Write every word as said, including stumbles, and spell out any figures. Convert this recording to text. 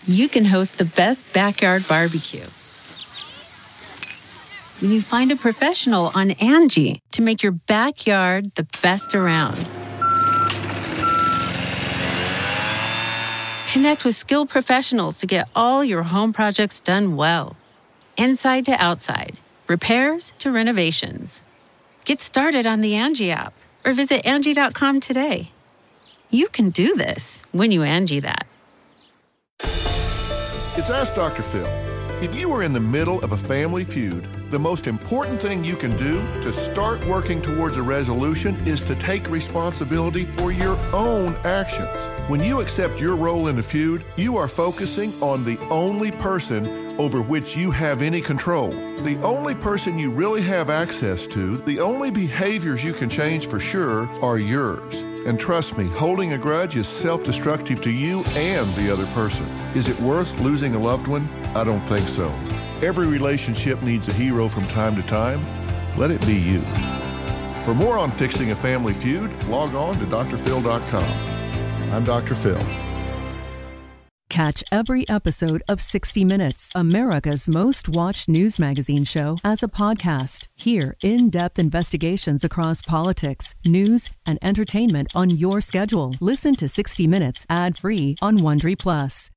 you can host the best backyard barbecue. When you find a professional on Angie to make your backyard the best around. Connect with skilled professionals to get all your home projects done well. Inside to outside, repairs to renovations. Get started on the Angie app or visit Angie dot com today. You can do this when you Angie that. It's Ask Doctor Phil. If you are in the middle of a family feud, the most important thing you can do to start working towards a resolution is to take responsibility for your own actions. When you accept your role in the feud, you are focusing on the only person over which you have any control. The only person you really have access to, the only behaviors you can change for sure are yours. And trust me, holding a grudge is self-destructive to you and the other person. Is it worth losing a loved one? I don't think so. Every relationship needs a hero from time to time. Let it be you. For more on fixing a family feud, log on to D R phil dot com. I'm Doctor Phil. Catch every episode of sixty minutes, America's most watched news magazine show, as a podcast. Hear in-depth investigations across politics, news, and entertainment on your schedule. Listen to sixty minutes ad-free on Wondery Plus.